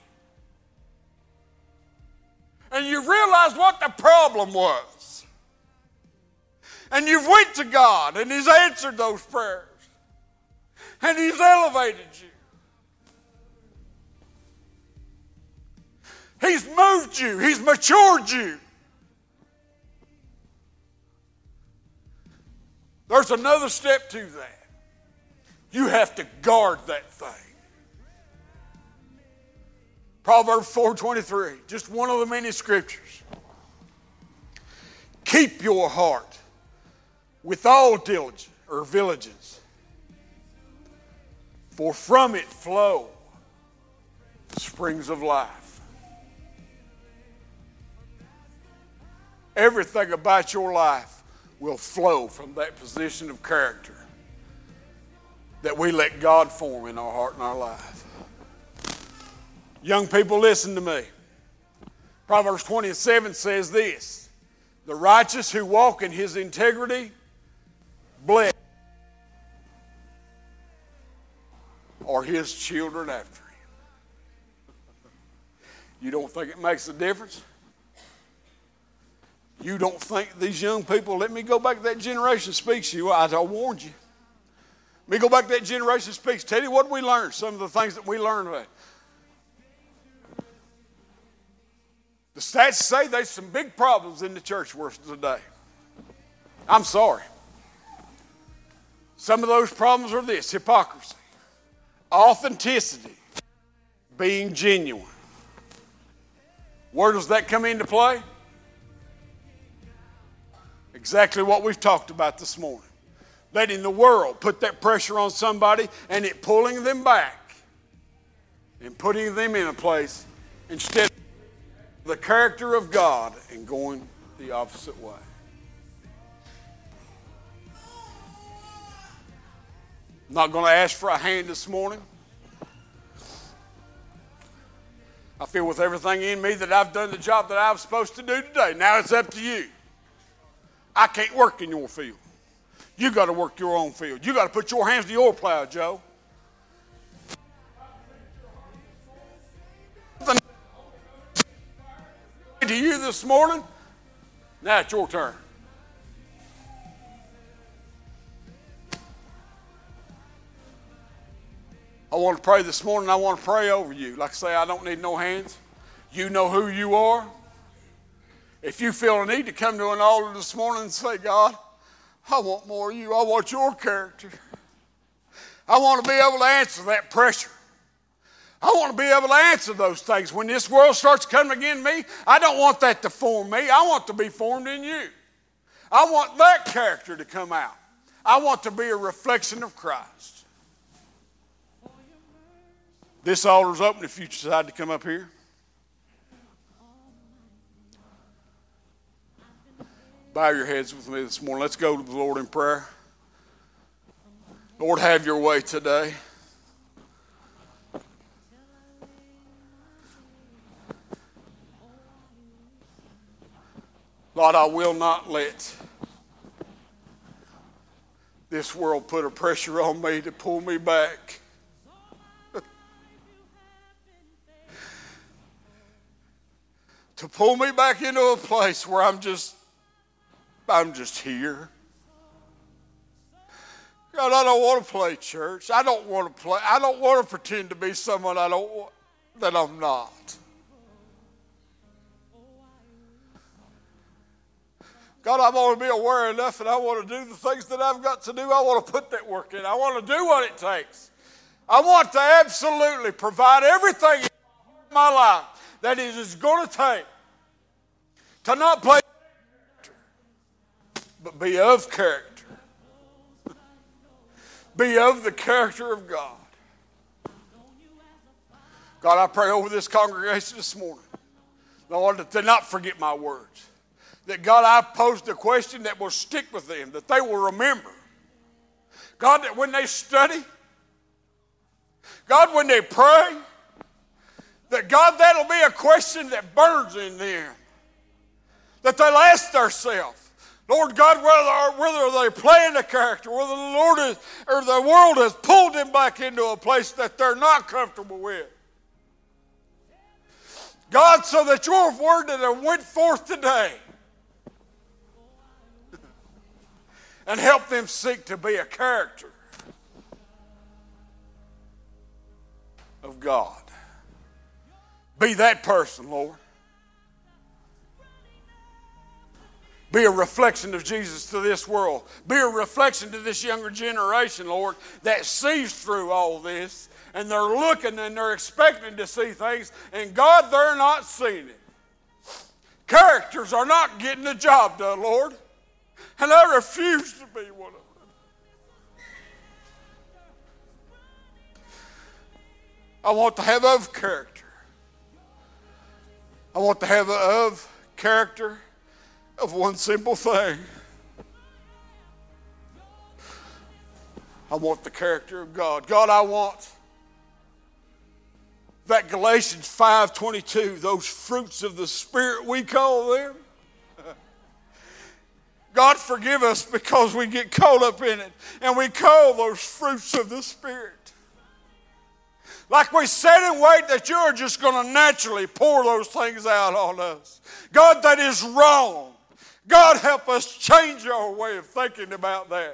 and you've realized what the problem was, and you've went to God, and He's answered those prayers, and He's elevated you. He's moved you. He's matured you. There's another step to that. You have to guard that thing. Proverbs 4:23, just one of the many scriptures. Keep your heart with all diligence, for from it flow springs of life. Everything about your life will flow from that position of character that we let God form in our heart and our life. Young people, listen to me. Proverbs 20:7 says this: the righteous who walk in his integrity, blessed are his children after him. You don't think it makes a difference? You don't think these young people, let me go back to that generation speaks to you. I warned you. Let me go back to that generation speaks. Tell you what we learned, some of the things that we learned about. The stats say there's some big problems in the church world today. I'm sorry. Some of those problems are this: hypocrisy, authenticity, being genuine. Where does that come into play? Exactly what we've talked about this morning. Letting the world put that pressure on somebody and it pulling them back and putting them in a place instead of the character of God and going the opposite way. I'm not going to ask for a hand this morning. I feel with everything in me that I've done the job that I was supposed to do today. Now it's up to you. I can't work in your field. You got to work your own field. You got to put your hands to your plow, Joe. To you this morning, now it's your turn. I want to pray this morning. I want to pray over you. Like I say, I don't need no hands. You know who you are. If you feel a need to come to an altar this morning and say, God, I want more of you. I want your character. I want to be able to answer that pressure. I want to be able to answer those things. When this world starts coming against me, I don't want that to form me. I want to be formed in you. I want that character to come out. I want to be a reflection of Christ. This altar's open if you decide to come up here. Bow your heads with me this morning. Let's go to the Lord in prayer. Lord, have your way today. Lord, I will not let this world put a pressure on me to pull me back. to pull me back into a place where I'm just here. God, I don't want to play church. I don't want to pretend to be someone that I'm not. God, I want to be aware enough, and I want to do the things that I've got to do. I want to put that work in. I want to do what it takes. I want to absolutely provide everything in my life that it is going to take to not play character, but be of character. Be of the character of God. God, I pray over this congregation this morning, Lord, to not forget my words. That, God, I posed a question that will stick with them, that they will remember. God, that when they study, God, when they pray, that, God, that'll be a question that burns in them. That they'll ask themselves, Lord God, whether they're playing the character, whether the Lord or the world has pulled them back into a place that they're not comfortable with. God, so that your word that went forth today and help them seek to be a character of God. Be that person, Lord. Be a reflection of Jesus to this world. Be a reflection to this younger generation, Lord, that sees through all this. And they're looking and they're expecting to see things. And God, they're not seeing it. Characters are not getting the job done, Lord. And I refuse to be one of them. I want to have of character. I want to have of character of one simple thing. I want the character of God. God, I want that Galatians 5:22, those fruits of the Spirit we call them. God, forgive us because we get caught up in it and we call those fruits of the Spirit. Like we sit and wait that you're just going to naturally pour those things out on us. God, that is wrong. God, help us change our way of thinking about that.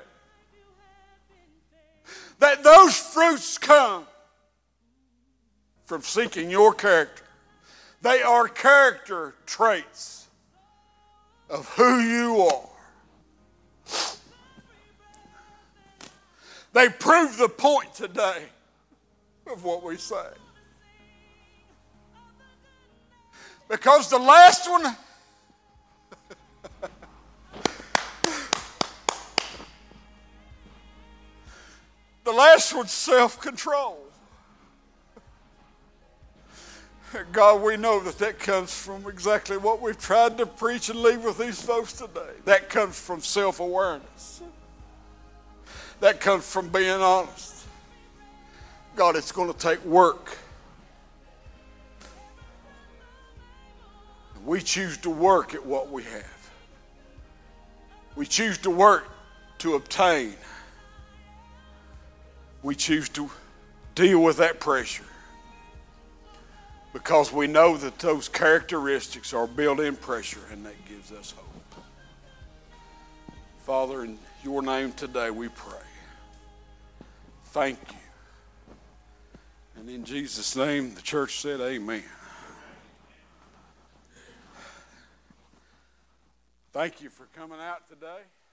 That those fruits come from seeking your character. They are character traits of who you are. They prove the point today of what we say. Because the last one, the last one's self-control. God, we know that comes from exactly what we've tried to preach and leave with these folks today. That comes from self-awareness. That comes from being honest. God, it's going to take work. We choose to work at what we have. We choose to work to obtain. We choose to deal with that pressure because we know that those characteristics are built-in pressure, and that gives us hope. Father, in your name today we pray. Thank you. And in Jesus' name, the church said amen. Thank you for coming out today.